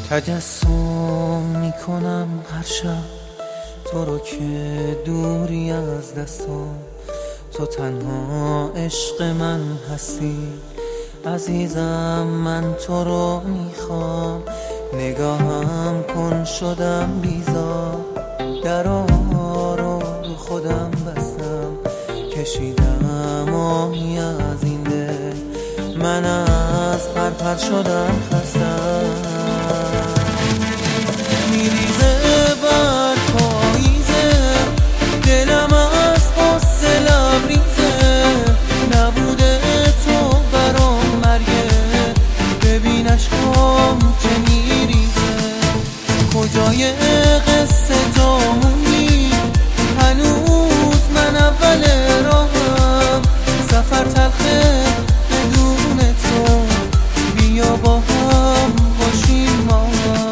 تجسم میکنم هر شب تو رو که دوری از دستم، تو تنها عشق من هستی عزیزم، من تو رو میخوام. نگاهم کن شدم بیزار، درا رو خودم بستم، کشیدم آهی از این دل، من از پرپر شدم خستم. میریزه بر پاییزه دلم از غصه لبریزه، نبوده تو برام مرگه، ببین اشکام که میریزه. کجای قصه جامونی هنوز من اول راهم، سفر تلخه بدون تو، بیا با هم باشیم ما.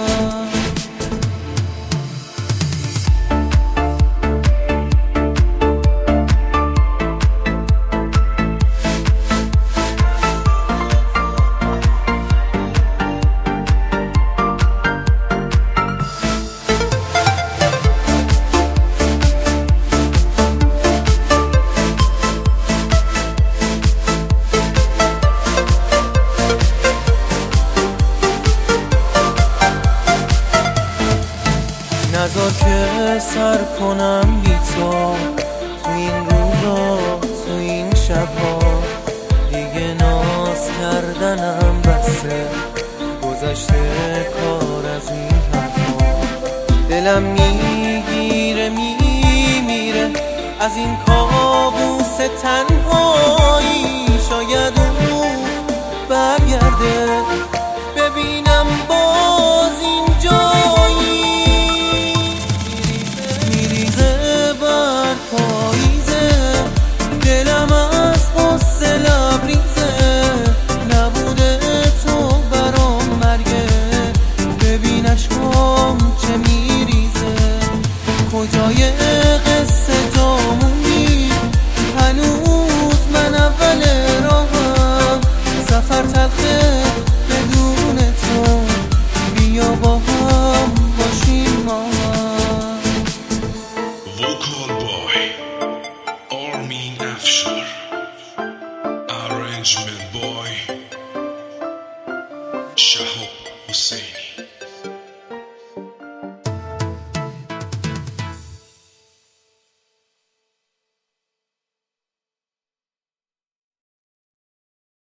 نذار که سر کنم بی تو، تو این روزا تو این شبها، دیگه ناز کردنم بسه، گذشته کار از این حرفا. دلم میگیره میمیره از این کابوس تنهایی، شاید اون برگرده ببینم باز این جایی. دلم از غصه لبریزه، نبوده تو برام مرگه، ببین اشکام چه میریزه. کجای قصه جامونی هنوز من اول راهم، سفر تلخه بدون تو، بیا با هم باشیم ما. Vocal boy Armin Afshar, arrangement boy